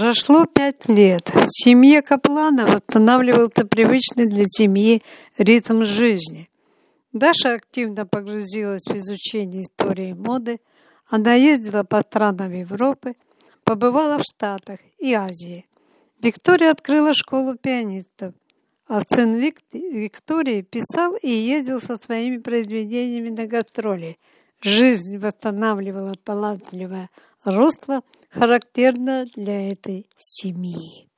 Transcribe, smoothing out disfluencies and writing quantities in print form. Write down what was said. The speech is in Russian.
Прошло 5 лет. В семье Каплана восстанавливался привычный для семьи ритм жизни. Даша активно погрузилась в изучение истории моды. Она ездила по странам Европы, побывала в Штатах и Азии. Виктория открыла школу пианистов, а сын Виктории писал и ездил со своими произведениями на гастроли. Жизнь восстанавливала талантливое русло, характерное для этой семьи.